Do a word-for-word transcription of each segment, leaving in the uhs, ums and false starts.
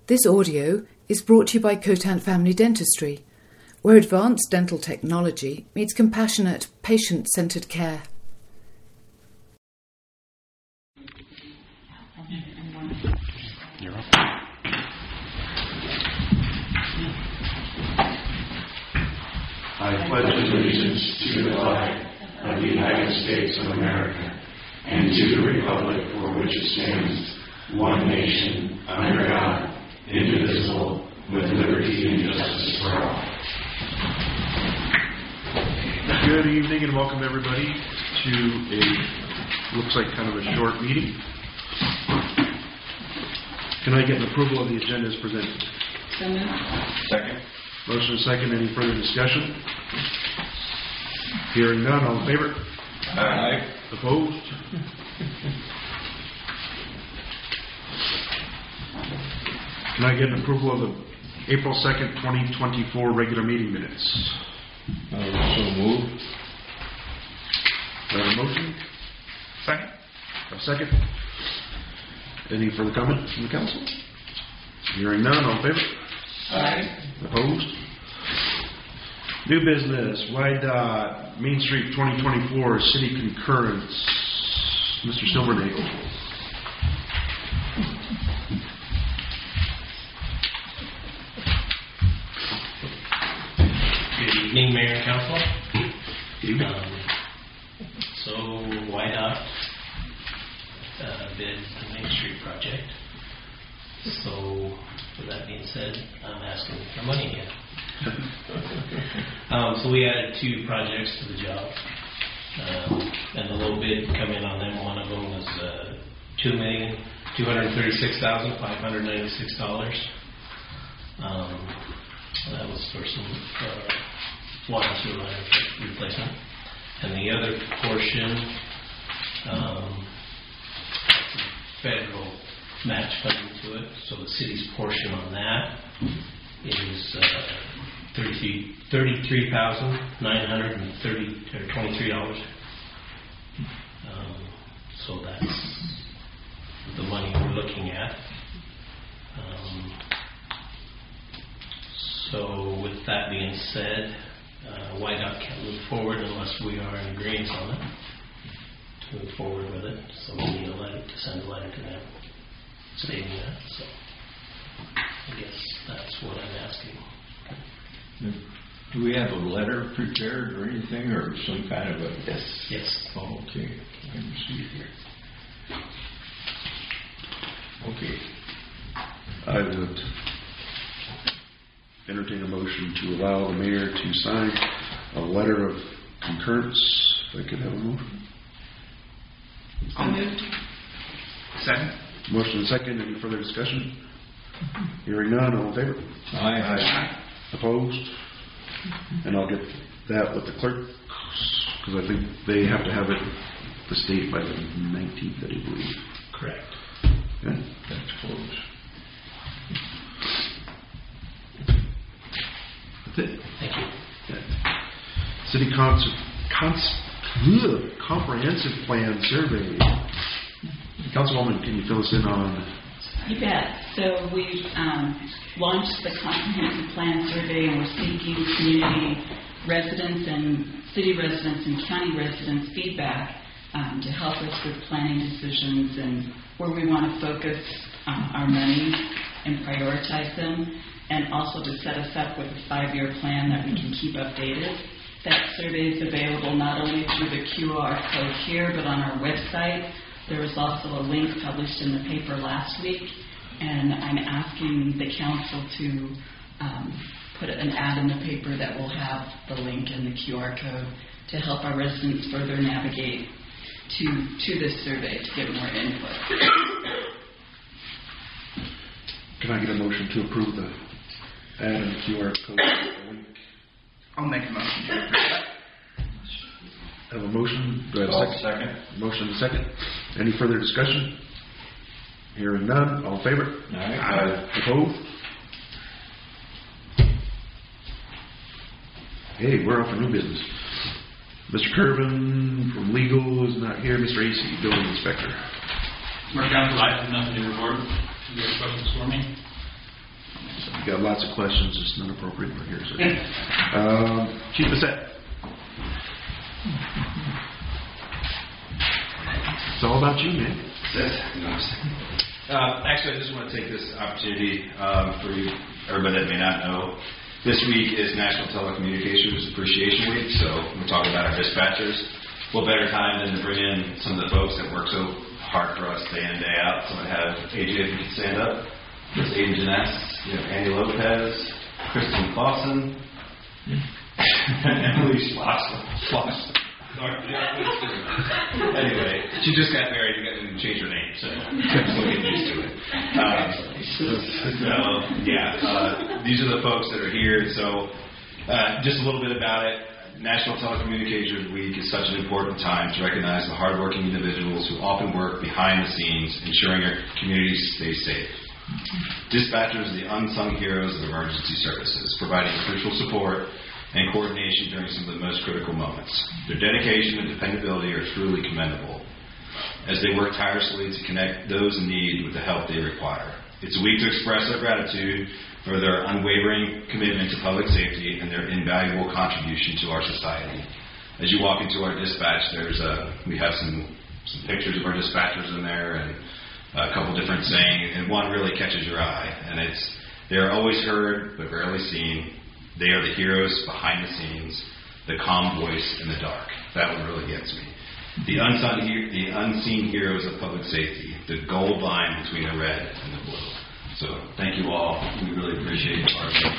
This audio is brought to you by Cotant Family Dentistry, where advanced dental technology meets compassionate, patient-centered care. You're up. I pledge allegiance to the flag of the United States of America and to the republic for which it stands, one nation, under God, indivisible, with liberty and justice for all. Good evening and welcome everybody to a, looks like kind of a short meeting. Can I get an approval of the agenda as presented? Second. Motion and second. Any further discussion? Hearing none. All in favor? Aye. Opposed? Can I get an approval of the April second, twenty twenty-four regular meeting minutes? Uh, so moved. Do I have a motion? Second. A second. Any further comment from the council? Hearing none. All in favor? Aye. Opposed? New business, Y DOT, Main Street twenty twenty-four, City Concurrence. Mister Silvernagle. Good evening, Mayor and Council. Good evening. Um, so, Y DOT uh, bid the Main Street project. So, with that being said, I'm asking for money again. um, so we added two projects to the job, um, and the low bid come in on them. One of them was uh, two million two hundred thirty-six thousand five hundred ninety-six dollars. Um, that was for some uh, water and sewer line replacement, and the other portion, um, federal match funding to it. So the city's portion on that is uh, thirty-three thousand nine hundred thirty or twenty-three dollars. Um, so that's the money we're looking at. Um, so with that being said, uh, Y DOT can't move forward unless we are in agreement on it to move forward with it. So we need a letter to send a letter to them stating that. So I guess that's what I'm asking. Do we have a letter prepared or anything, or some kind of a... Yes. Yes. Oh, okay. Let me see here. Okay. I would entertain a motion to allow the mayor to sign a letter of concurrence. If I could have a motion. I'll move. Second. Motion and second. Any further discussion? Hearing none. All in favor? Aye. Aye. Opposed? And I'll get that with the clerk, because I think they have to have it the state by the nineteenth, I believe. Correct. Okay. That's close. That's it. Thank you. Okay. City concert, cons, ugh, comprehensive plan survey. Councilwoman, can you fill us in on? You bet. So we've um, launched the comprehensive plan survey, and we're seeking community residents and city residents and county residents' feedback um, to help us with planning decisions and where we want to focus um, our money and prioritize them, and also to set us up with a five-year plan that we can keep updated. That survey is available not only through the Q R code here, but on our website. There was also a link published in the paper last week, and I'm asking the council to um, put an ad in the paper that will have the link and the Q R code to help our residents further navigate to, to this survey to get more input. Can I get a motion to approve the ad and the Q R code? Link? I'll make a motion to approve that. Have a motion? Do I have a second? Second. Motion and a second. Any further discussion? Hearing none. All in favor? Aye. Aye. Opposed? Hey, we're off for new business. Mister Curvin from legal is not here. Mister A C, building inspector. Mark Council, I have nothing to report. Do you have questions for me? got lots of questions, just not appropriate for here. So. um, Chief Bissett. It's all about you, man. Uh, actually, I just want to take this opportunity um, for you, everybody that may not know. This week is National Telecommunications Appreciation Week, so we're talking about our dispatchers. What better time than to bring in some of the folks that work so hard for us day in, day out. So I have A J, if you can stand up. There's Aiden Janess, you have Andy Lopez, Kristen Clausen, Emily Schloss. Anyway, she just got married and got to change her name, so I'm still getting used to it. Um, so, yeah, uh, these are the folks that are here. So, uh, just a little bit about it. National Telecommunications Week is such an important time to recognize the hardworking individuals who often work behind the scenes, ensuring our communities stay safe. Dispatchers are the unsung heroes of emergency services, providing crucial support and coordination during some of the most critical moments. Their dedication and dependability are truly commendable as they work tirelessly to connect those in need with the help they require. It's a week to express our gratitude for their unwavering commitment to public safety and their invaluable contribution to our society. As you walk into our dispatch, there's a, we have some, some pictures of our dispatchers in there and a couple different sayings, and one really catches your eye, and it's, they are always heard but rarely seen. They are the heroes behind the scenes, the calm voice in the dark. That one really gets me. The unsung, the unseen heroes of public safety, the gold line between the red and the blue. So thank you all. We really appreciate our work.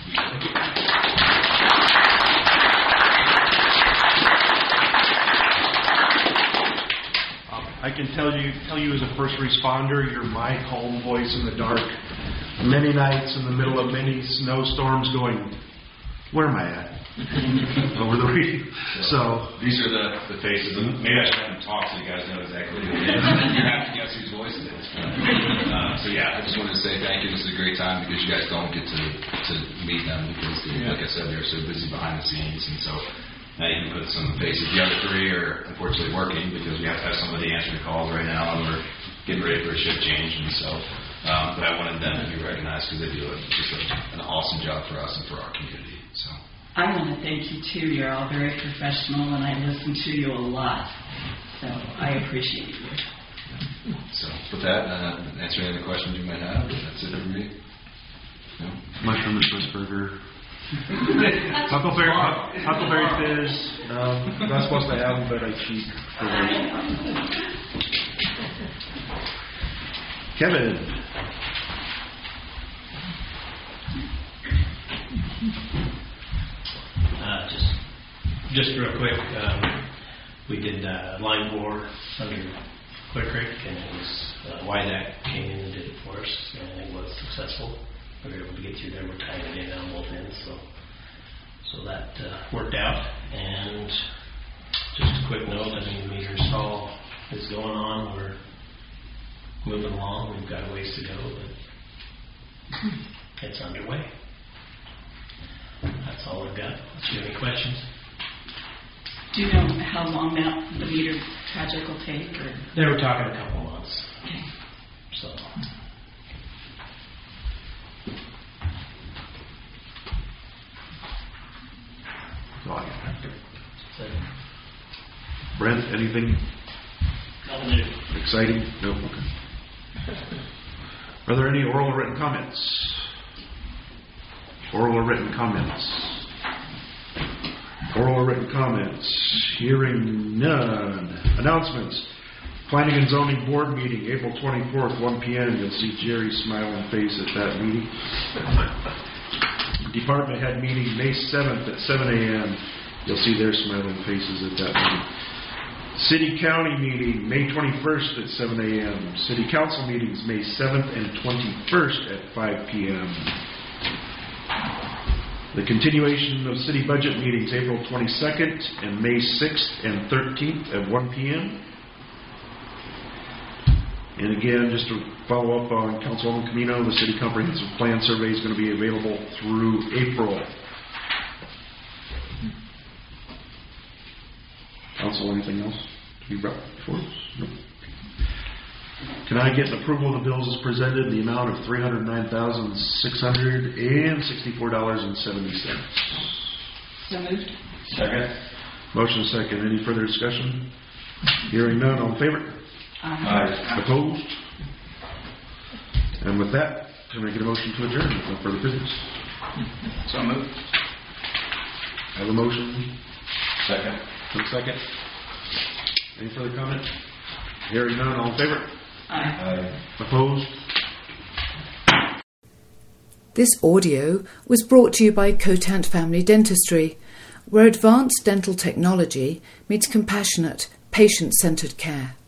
I can tell you, tell you as a first responder, you're my calm voice in the dark. Many nights in the middle of many snowstorms going, where am I at? Over the week. So these are the, the faces. And maybe I should have them talk so you guys know exactly who it is. You have to guess whose voice it is. Uh, so yeah, I just wanted to say thank you. This is a great time because you guys don't get to to meet them because, they, yeah. like I said, they're so busy behind the scenes, and so now you can put some faces. The other three are unfortunately working because we have to have somebody answering the calls right now, and we're getting ready for a shift change, and so. Um, but I wanted them to be recognized because they do a, just a, an awesome job for us and for our community. So I want to thank you too. You're all very professional, and I listen to you a lot. So I appreciate you. So with that, uh, answer any other questions you might have. That's it for me. No? Mushroom and Swiss burger. Huckleberry, Huckleberry Fizz. Um, not supposed to have them, but I cheat for those. Kevin. Uh, just, just real quick, um, we did uh, line bore under Clear Creek, and it was uh, Y D A C came in and did it for us, and it was successful. We were able to get through there. We're tying it in on both ends, so so that uh, worked out. And just a quick note: I mean, the meter install is going on. We're moving along. We've got a ways to go, but it's underway. That's all I've got. Do you have any questions? Do you know how long that the meter project will take? Or? They were talking a couple months. Okay. So. That's all I got. So. Brent, anything Nothing new. exciting? No. Okay. Are there any oral or written comments? Oral or written comments? Oral or written comments? Hearing none. Announcements. Planning and Zoning Board meeting, April twenty-fourth, one p.m. You'll see Jerry's smiling face at that meeting. Department head meeting, May seventh at seven a.m. You'll see their smiling faces at that meeting. City County meeting, May twenty-first at seven a.m. City Council meetings, May seventh and twenty-first at five p.m. The continuation of city budget meetings, April twenty-second and May sixth and thirteenth at one p.m. And again, just to follow up on Councilwoman Camino, the City Comprehensive Plan Survey is going to be available through April. Council, anything else to be brought before us? No. Can I get an approval of the bills as presented in the amount of three hundred nine thousand six hundred sixty-four dollars and seventy cents? So moved. Second. Motion second. Any further discussion? Hearing none. All in favor? Aye. Opposed? And with that, can I get a motion to adjourn? No further business. So moved. I have a motion. Second. One second. Any further comment? Hearing none. All in favor? Aye. Opposed? This audio was brought to you by Cotant Family Dentistry, where advanced dental technology meets compassionate, patient-centered care.